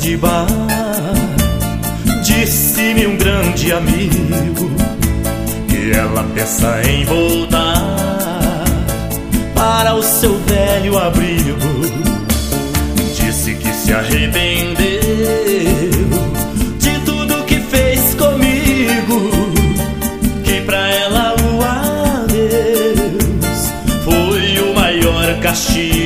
de bar, disse-me um grande amigo que ela pensa em voltar para o seu velho abrigo. Disse que se arrependeu de tudo que fez comigo, que pra ela o adeus foi o maior castigo.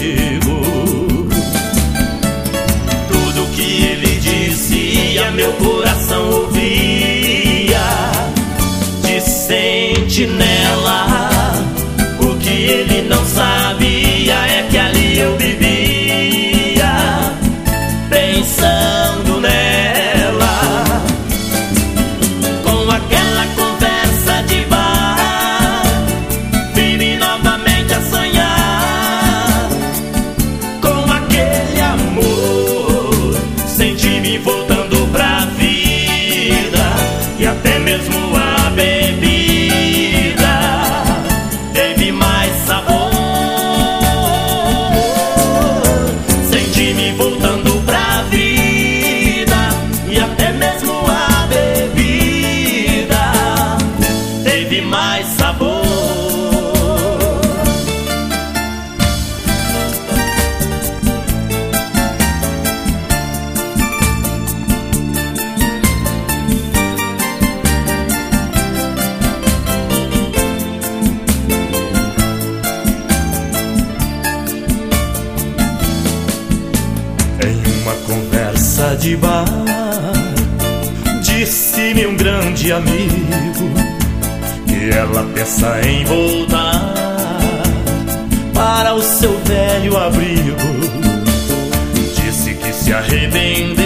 Tudo que ele dizia meu coração ouvia de sentinela. O que ele não sabia é que ali eu vivia pensando nela. Com aquela conversa de bar, vi-me novamente a sonhar com aquele amor. Senti-me voltando pra vida, e até mesmo a bebida teve mais sabor. Senti-me voltando pra vida, e até mesmo a bebida teve mais sabor. Em uma conversa de bar, disse-me um grande amigo que ela pensa em voltar para o seu velho abrigo. Disse que se arrependeu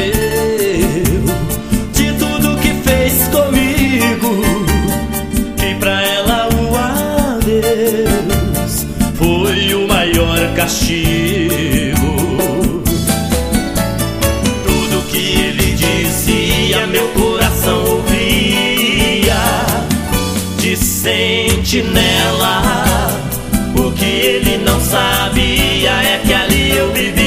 de tudo que fez comigo, que pra ela o adeus foi o maior castigo. Tudo que ele dizia meu coração ouvia de sentinela. O que ele não sabia é que ali eu vivia